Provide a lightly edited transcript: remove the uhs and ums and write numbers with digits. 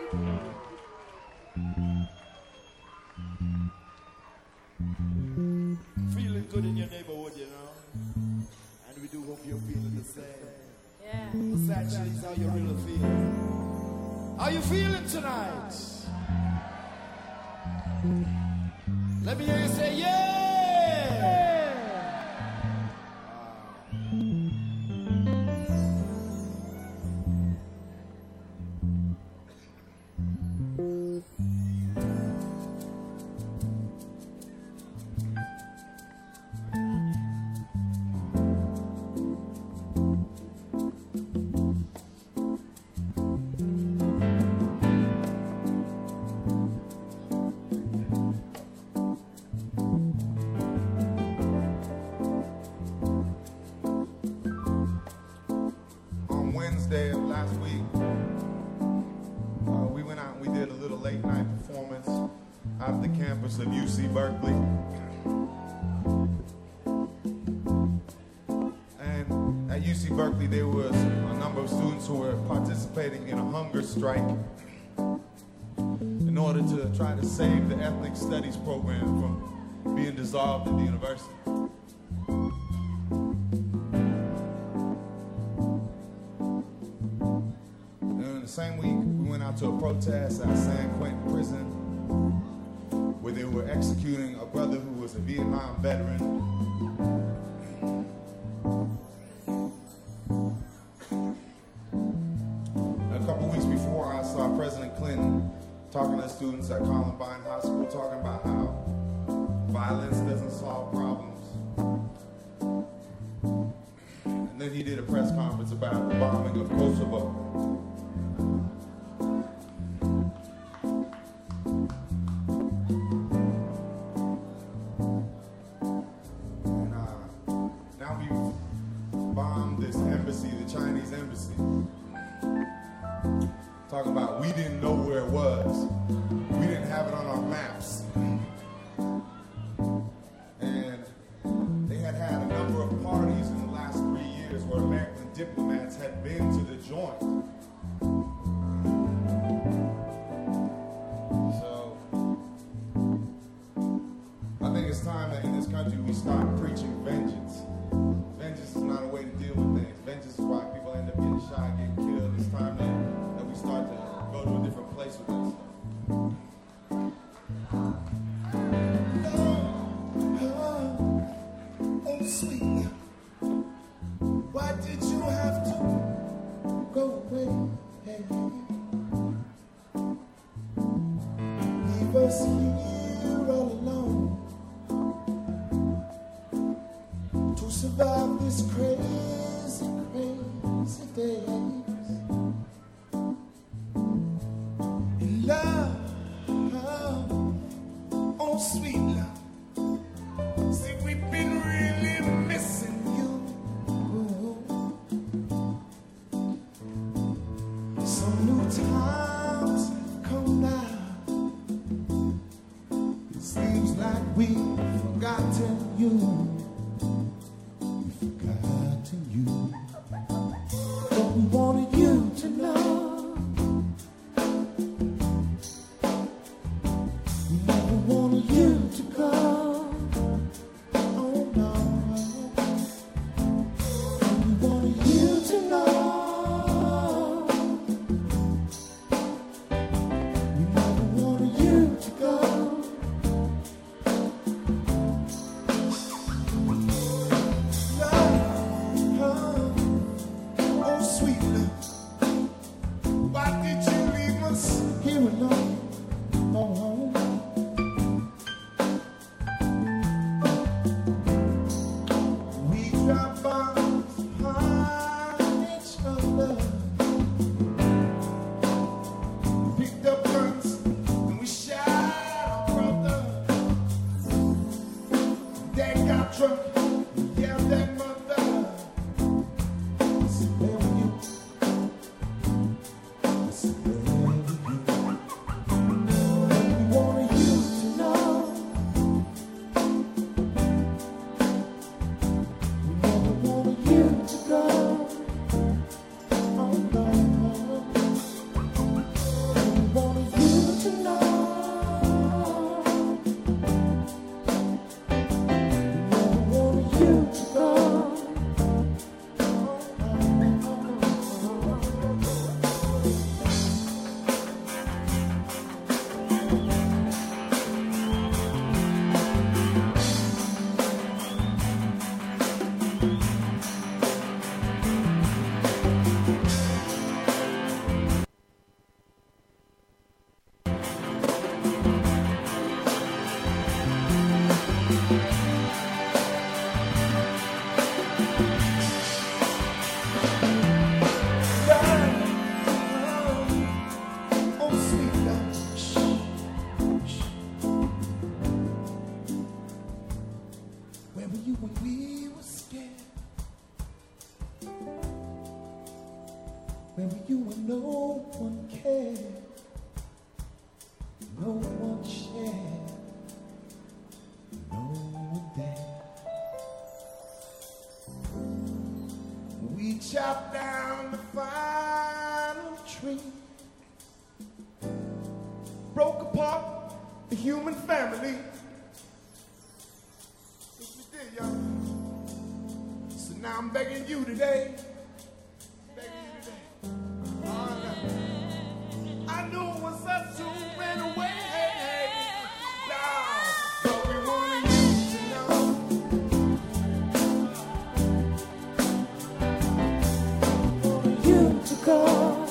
Feeling good in your neighborhood, you know. And we do hope you're feeling the same. Yeah. What's actually how you really feel? How you feeling tonight? Let me hear you say, yeah! Wednesday of last week, we went out and we did a little late night performance out of the campus of UC Berkeley. And at UC Berkeley, there was a number of students who were participating in a hunger strike in order to try to save the ethnic studies program from being dissolved at the university. Same week, we went out to a protest at San Quentin prison where they were executing a brother who was a Vietnam veteran. A couple weeks before, I saw President Clinton talking to students at Columbine High School, talking about how violence doesn't solve problems. And then he did a press conference about the bombing of Kosovo. Chinese embassy, talking about we didn't know where it was, we didn't have it on our maps, and they had a number of parties in the last 3 years where American diplomats had been to the joint. So I think it's time that in this country we start preaching vengeance. Vengeance is not a way to deal with things. Vengeance is why people end up getting shot, getting killed. It's time that we start to go to a different place with that stuff. Oh, sweet. Why did you have to go away? Leave us here all alone to survive this crazy, crazy days. In love, oh sweet love. See, we've been really missing you. Some new times come now. It seems like we've forgotten you. But we wanted you to know we never wanted you to go. Oh no, we wanted you to know we never wanted you to go. Where you and no one cared, no one shared, no one dared. We chopped down the final tree, broke apart the human family. Yes, we did, y'all. So now I'm begging you today. I knew it was us who ran away. Now, but we wanted you to know. You to go.